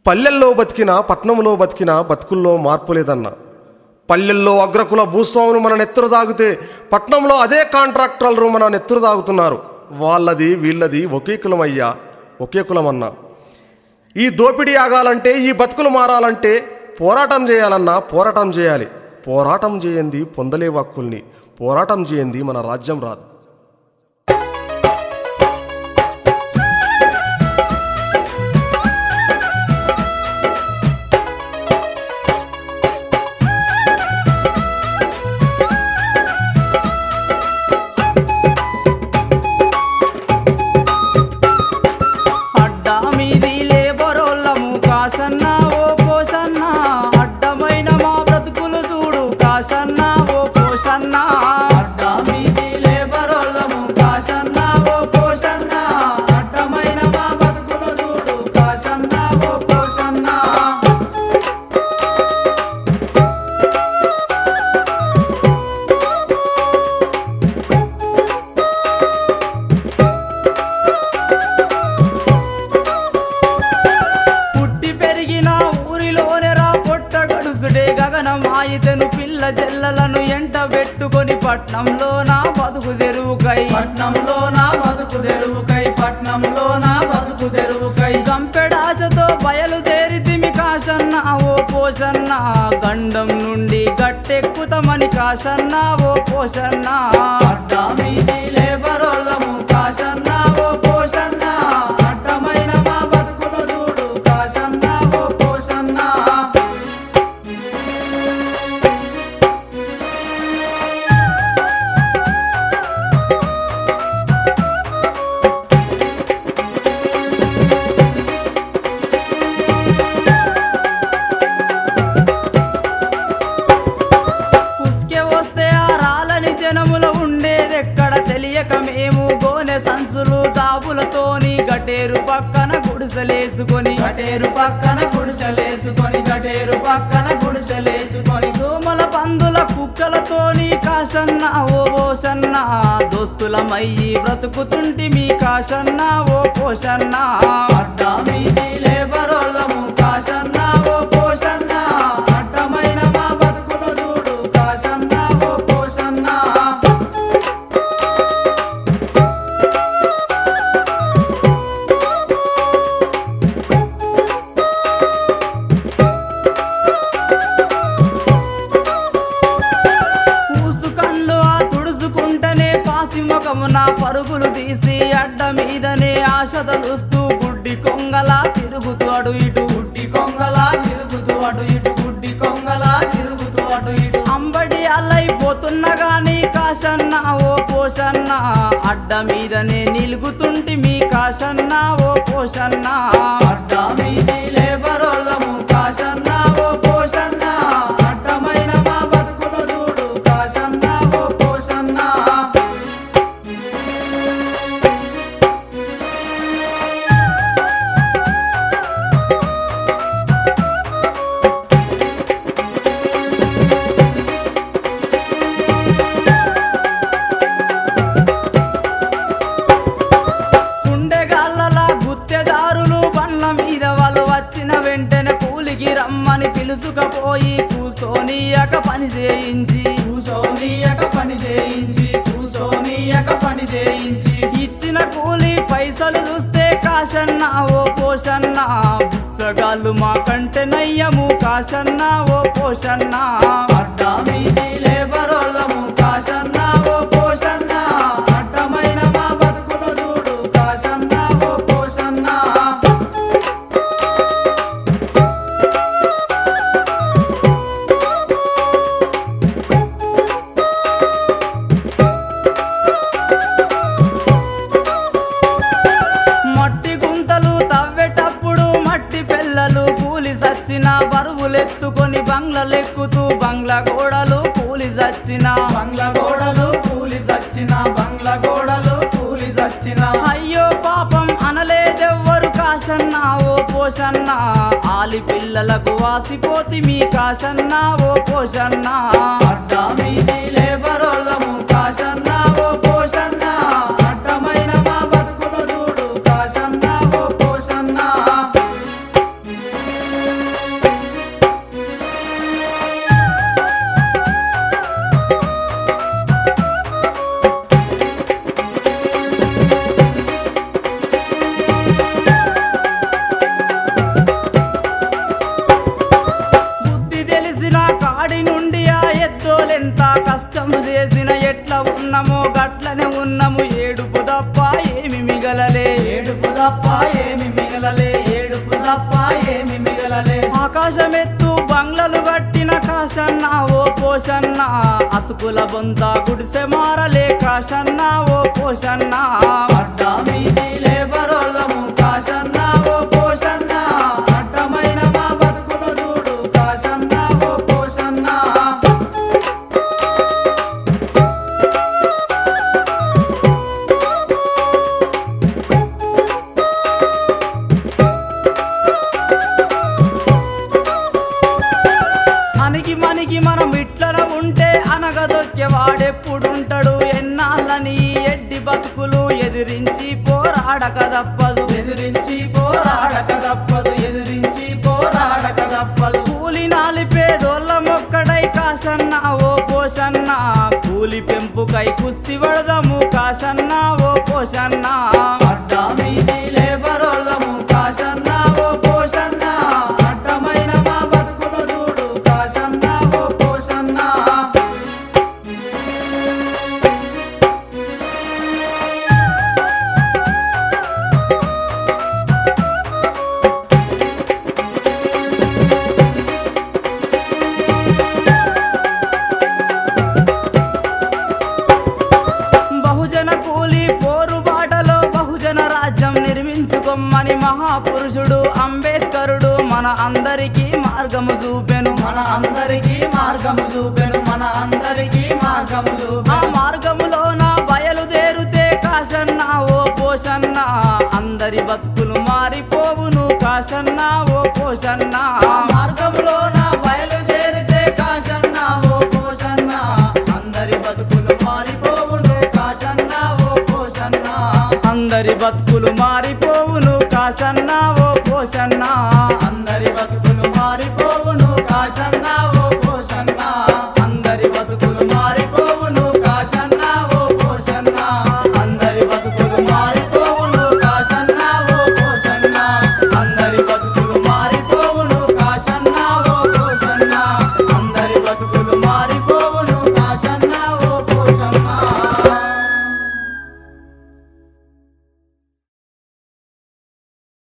పల్లెల్లో బతికినా పట్నంలో బతికినా బతుకుల్లో మార్పు లేదన్నా. పల్లెల్లో అగ్రకుల భూస్వాములు మన నెత్తురు తాగితే పట్నంలో అదే కాంట్రాక్టర్లు మన నెత్తురు తాగుతున్నారు. వాళ్ళది వీళ్ళది ఒకే కులం అయ్యా, ఒకే కులమన్నా. ఈ దోపిడీ ఆగాలంటే, ఈ బతుకులు మారాలంటే పోరాటం చేయాలన్నా పోరాటం చేయాలి. పోరాటం చేయండి పొందలే హక్కుల్ని, పోరాటం చేయండి మన రాజ్యం రాదు. గగనమాయితెను పిల్ల జల్లలను ఎంట పెట్టుకొని పట్నంలో నా బతుకు తెరువుకై, పట్నంలో నా బతుకు తెరువుకై, పట్నంలో నా బతుకు తెరువుకై గంపెడాచతో బయలుదేరితిమి కాశన్న ఓ పోషన్న. గండం నుండి గట్టెక్కుతమని కాశన్న ఓ పోషన్న. అడ్డమీది లేబరోళ్ళము కాశన్న ఓ పోషన్న. అడ్డమైన మా బతుకులు చూడు కాశన్న ఓ పోషన్న. మేము గోనె సంచులు జాబులతోని గటేరు పక్కన గుడిసెలేసుకొని, గటేరు పక్కన గుడిసెలేసుకొని, గటేరు పక్కన గుడిసెలేసుకొని దోమల పందుల కుక్కలతోని కాశన్న ఓ పోషన్న. దోస్తులమయ్యి బ్రతుకుతుంటి మీ కాశన్న ఓ పోషన్న. అడ్డమీది లేబరోళ్ళము కాశన్న ఓ పోషన్న. అడ్డమైన మా బతుకులు చూడు కాశన్న ఓ పోషన్న. ముఖమున పరుగులు తీసి అడ్డ మీదనే ఆశ తలుస్తూ గుడ్డి కొంగలా తిరుగుతూ అటు ఇటు, గుడ్డి కొంగలా తిరుగుతూ అటు ఇటు, గుడ్డి కొంగలా తిరుగుతూ అటు ఇటు అంబడి అల్లైపోతున్న గాని కాశన్న ఓ పోషన్న. అడ్డ మీదనే నిలుగుతుంటి మీ కాశన్న ఓ పోషన్న. అడ్డ మీది లేబరోళ్ళము కాశన్న ఓ పోషన్న. అడ్డమైన మా బతుకులు చూడు కాశన్న ఓ పోషన్న. వెంటనే కూలికి రమ్మని పిలుసుకపోయి కూసోనియక పని చేయించి, కూసోనియక పని చేయించి, కూసోనియక పని చేయించి ఇచ్చిన కూలి పైసలు చూస్తే కాశన్న ఓ పోషన్న. బుచ్చగాళ్ళు మా కంటే నయ్యము కాశన్న ఓ పోషన్న. అడ్డమీది లేబరోళ్ళము కాశన్న ఓ పోషన్న. అడ్డమైన మా బతుకులు చూడు కాశన్న ఓ పోషన్న. సచ్చిన బరువులెత్తుకొని బంగ్లలెక్కుతూ బంగ్లా గోడలు కూలి సచ్చిన, బంగ్లా గోడలు కూలి సచ్చిన, బంగ్లా గోడలు కూలి సచ్చిన. అయ్యో పాపం అనలేదెవ్వరు కాశన్న ఓ పోషన్న. ఆలి పిల్లలకు వాసిపోతి మీ కాశన్న ఓ పోషన్న. అడ్డమీది లేబరోళ్ళము కాశన్న ఓ పోషన్న. అడ్డమైన మా బతుకులు చూడు కాశన్న ఓ పోషన్న. తప్ప ఏమి మిగలలే ఆకాశమెత్తు బంగ్లలు కట్టిన కాశన్న ఓ పోషన్న అతుకుల బొంత గుడిసె మారలే కాశన్న ఓ పోషన్న అడ్డా మీది లేబరోళ్ళము కాశన్న ఓ పోషన్న అడ్డమైన మా బతుకులు చూడు కాశన్న ఓ పోషన్న మనికి మనం ఇట్లన ఉంటే అనగదొక్కే వాడెప్పుడుంటాడు ఎన్నాళ్ళని ఎడ్డి బతుకులు ఎదిరించి పోరాడక తప్పదు ఎదిరించి పోరాడక తప్పదు ఎదిరించి పోరాడక తప్పదు కూలి నాలిపేదోళ్ళ మొక్కడై కాశన్న ఓ పోషన్న కూలి పెంపుకై కుస్తి పడదాము కాశన్న ఓ పోషన్న అడ్డా మీది లేబరోళ్ళము కాశన్న ఓ పోషన్న అడ్డమైన మా బతుకులు చూడు కాశన్న ఓ పోషన్న బహుజన కూలి పోరుబాటలో బహుజన రాజ్యం నిర్మించుకోమని మహాపురుషుడు అంబేద్కరుడు మన అందరికీ మార్గము చూపెను మన అందరికీ మార్గము చూపెను మన అందరికీ మార్గము చూపెను ఆ మార్గములోన బయలుదేరుతే కాశన్న ఓ పోషన్న అందరి బతుకులు మారిపోవును కాశన్న ఓ పోషన్న ఆ మార్గములోన బయలుదేరితే కాశన్న ఓ పోషన్న అందరి బతుకులు మారిపోవును కాశన్న ఓ పోషన్న అందరి బతుకులు మారిపోవును కాశన్న ఓ పోషన్న అందరి బతుకులు మారిపోవును కాశన్న ఓ పోషన్న అందరి బతుకులు మారిపోవును కాశన్న ఓ పోషన్న అందరి బతుకులు మారిపోవును కాశన్న ఓ పోషన్న అందరి